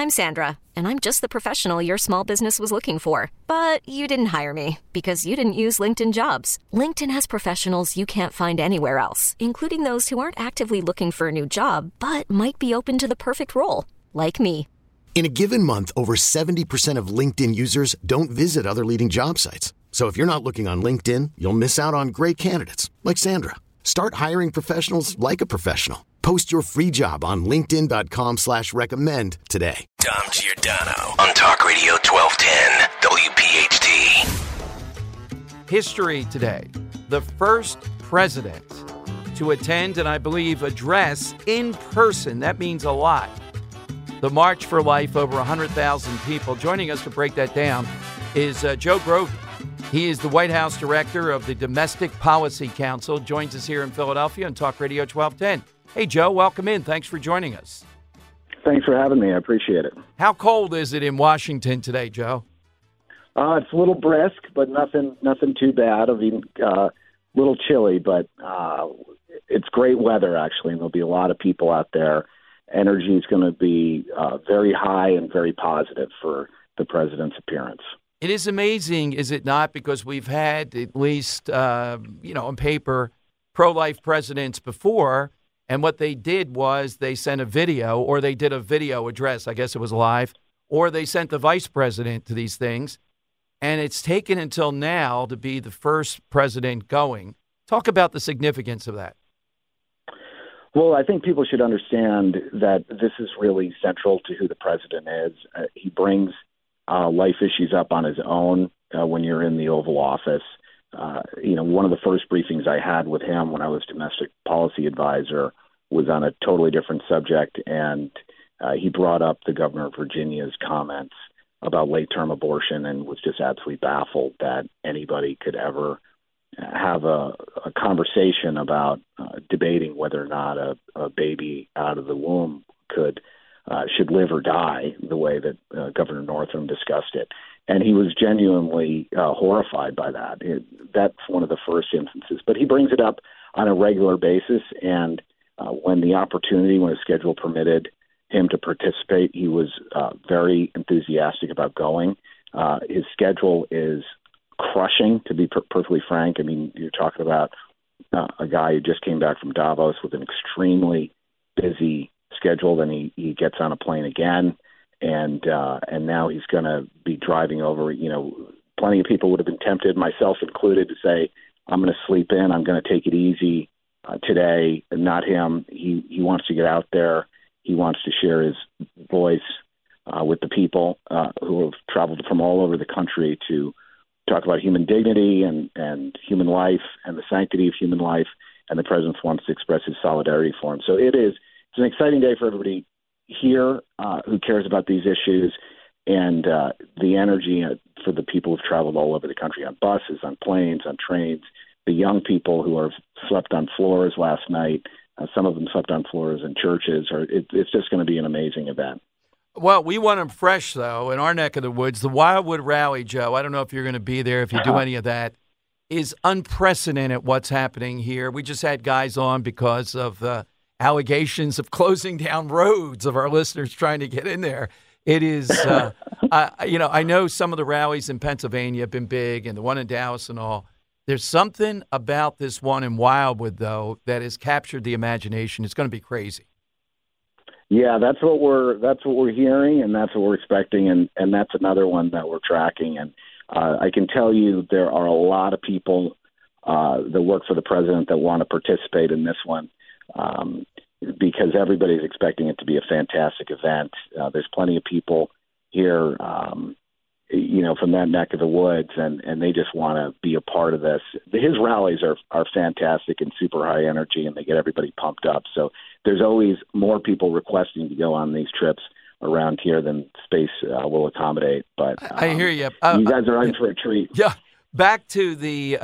I'm Sandra, and I'm just the professional your small business was looking for. But you didn't hire me because you didn't use LinkedIn Jobs. LinkedIn has professionals you can't find anywhere else, including those who aren't actively looking for a new job, but might be open to the perfect role, like me. In a given month, over 70% of LinkedIn users don't visit other leading job sites. So if you're not looking on LinkedIn, you'll miss out on great candidates like Sandra. Start hiring professionals like a professional. Post your free job on linkedin.com/recommend today. Dom Giordano on Talk Radio 1210 WPHT. History today. The first president to attend and I believe address in person. That means a lot. The March for Life, over 100,000 people. Joining us to break that down is Joe Grovey. He is the White House director of the Domestic Policy Council. Joins us here in Philadelphia on Talk Radio 1210. Hey, Joe, welcome in. Thanks for joining us. Thanks for having me. I appreciate it. How cold is it in Washington today, Joe? It's a little brisk, but nothing too bad. I mean, a little chilly, but it's great weather, actually, and there'll be a lot of people out there. Energy is going to be very high and very positive for the president's appearance. It is amazing, is it not? Because we've had at least, on paper, pro-life presidents before. And what they did was they sent a video, or they did a video address, I guess it was live, or they sent the vice president to these things. And it's taken until now to be the first president going. Talk about the significance of that. Well, I think people should understand that this is really central to who the president is. He brings life issues up on his own when you're in the Oval Office. One of the first briefings I had with him when I was domestic policy advisor was on a totally different subject, and he brought up the governor of Virginia's comments about late-term abortion and was just absolutely baffled that anybody could ever have a conversation about debating whether or not a baby out of the womb should live or die the way that Governor Northam discussed it. And he was genuinely horrified by that. That's one of the first instances. But he brings it up on a regular basis, and when the opportunity, when his schedule permitted him to participate, he was very enthusiastic about going. His schedule is crushing, to be perfectly frank. I mean, you're talking about a guy who just came back from Davos with an extremely busy schedule. Then he gets on a plane again. And now he's going to be driving over. Plenty of people would have been tempted, myself included, to say, I'm going to sleep in. I'm going to take it easy today. And not him. He wants to get out there. He wants to share his voice with the people who have traveled from all over the country to talk about human dignity and human life and the sanctity of human life. And the president wants to express his solidarity for him. So it's an exciting day for everybody here who cares about these issues, and the energy for the people who've traveled all over the country on buses, on planes, on trains, the young people who have slept on floors last night. Some of them slept on floors in churches. It's just going to be an amazing event. Well, we want them fresh, though, in our neck of the woods. The Wildwood Rally, Joe, I don't know if you're going to be there, if you do any of that, is unprecedented what's happening here. We just had guys on because of allegations of closing down roads of our listeners trying to get in there. It is, I know some of the rallies in Pennsylvania have been big, and the one in Dallas and all. There's something about this one in Wildwood, though, that has captured the imagination. It's going to be crazy. Yeah, that's what we're hearing, and that's what we're expecting, and that's another one that we're tracking. And I can tell you there are a lot of people that work for the president that want to participate in this one. Because everybody's expecting it to be a fantastic event. There's plenty of people here, from that neck of the woods, and they just want to be a part of this. His rallies are fantastic and super high energy, and they get everybody pumped up. So there's always more people requesting to go on these trips around here than space will accommodate. But I hear you. You guys are in for a treat. Yeah. Back to the,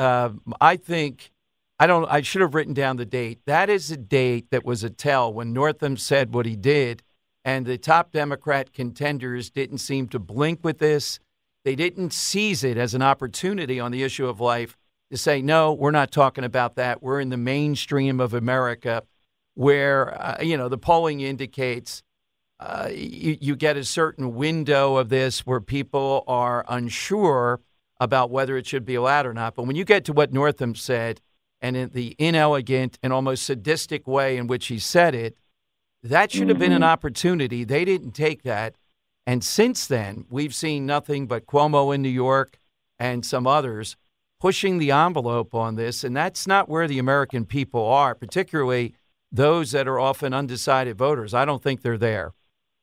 I should have written down the date. That is a date that was a tell when Northam said what he did, and the top Democrat contenders didn't seem to blink with this. They didn't seize it as an opportunity on the issue of life to say, no, we're not talking about that. We're in the mainstream of America where, the polling indicates you get a certain window of this where people are unsure about whether it should be allowed or not. But when you get to what Northam said, and in the inelegant and almost sadistic way in which he said it, that should have been an opportunity. They didn't take that. And since then, we've seen nothing but Cuomo in New York and some others pushing the envelope on this. And that's not where the American people are, particularly those that are often undecided voters. I don't think they're there.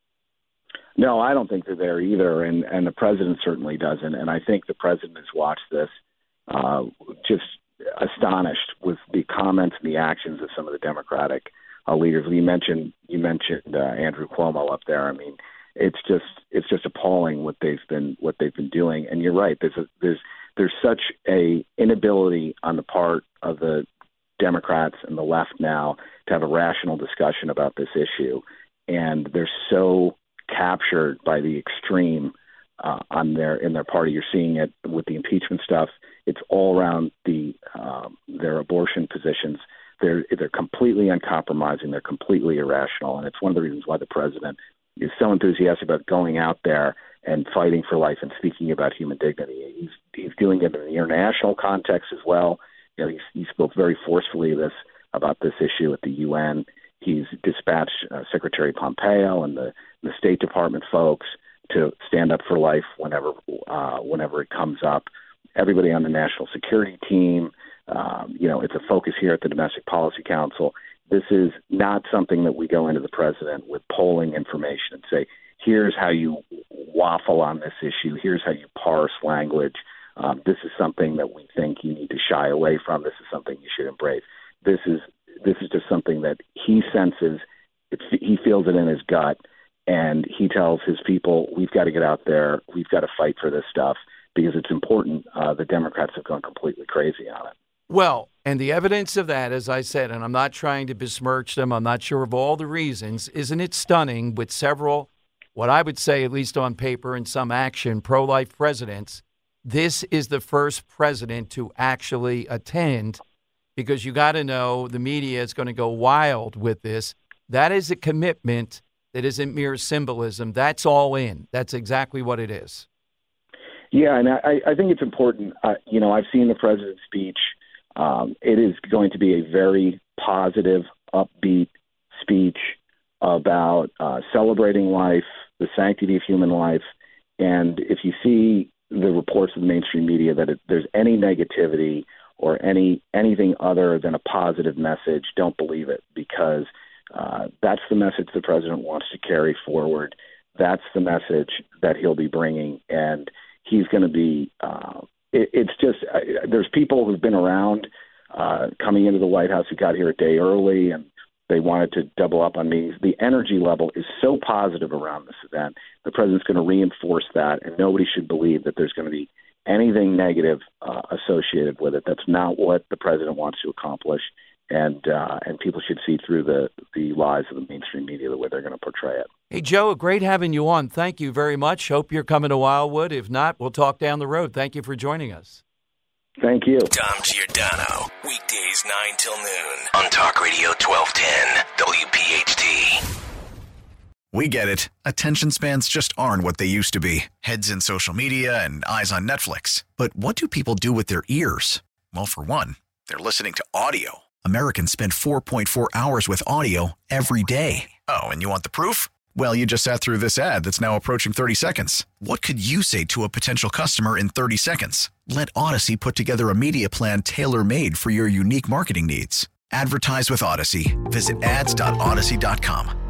No, I don't think they're there either. And the president certainly doesn't. And I think the president has watched this just astonished with the comments and the actions of some of the Democratic leaders. You mentioned Andrew Cuomo up there. I mean, it's just appalling what they've been doing. And you're right. There's such a inability on the part of the Democrats and the left now to have a rational discussion about this issue, and they're so captured by the extreme in their party. You're seeing it with the impeachment stuff. It's all around their abortion positions. They're completely uncompromising. They're completely irrational, and it's one of the reasons why the president is so enthusiastic about going out there and fighting for life and speaking about human dignity. He's doing it in the international context as well. You know, he spoke very forcefully about this issue at the UN. He's dispatched Secretary Pompeo and the State Department folks to stand up for life whenever it comes up. Everybody on the national security team. It's a focus here at the Domestic Policy Council. This is not something that we go into the president with polling information and say, here's how you waffle on this issue. Here's how you parse language. This is something that we think you need to shy away from. This is something you should embrace. This is just something that he senses. He feels it in his gut, and he tells his people, we've got to get out there. We've got to fight for this stuff because it's important. The Democrats have gone completely crazy on it. Well, and the evidence of that, as I said, and I'm not trying to besmirch them, I'm not sure of all the reasons, isn't it stunning with several, what I would say, at least on paper and some action, pro-life presidents, this is the first president to actually attend, because you got to know the media is going to go wild with this. That is a commitment that isn't mere symbolism. That's all in. That's exactly what it is. Yeah, and I think it's important. I've seen the president's speech. It is going to be a very positive, upbeat speech about celebrating life, the sanctity of human life. And if you see the reports of the mainstream media that there's any negativity or anything other than a positive message, don't believe it, because that's the message the president wants to carry forward. That's the message that he'll be bringing. And he's going to be it's just there's people who've been around coming into the White House who got here a day early and they wanted to double up on meetings. The energy level is so positive around this event. The president's going to reinforce that, and nobody should believe that there's going to be anything negative associated with it. That's not what the president wants to accomplish, and people should see through the lies of the mainstream media the way they're going to portray it. Hey, Joe, great having you on. Thank you very much. Hope you're coming to Wildwood. If not, we'll talk down the road. Thank you for joining us. Thank you. Dom Giordano, weekdays 9 till noon on Talk Radio 1210 WPHT. We get it. Attention spans just aren't what they used to be. Heads in social media and eyes on Netflix. But what do people do with their ears? Well, for one, they're listening to audio. Americans spend 4.4 hours with audio every day. Oh, and you want the proof? Well, you just sat through this ad that's now approaching 30 seconds. What could you say to a potential customer in 30 seconds? Let Odyssey put together a media plan tailor-made for your unique marketing needs. Advertise with Odyssey. Visit ads.odyssey.com.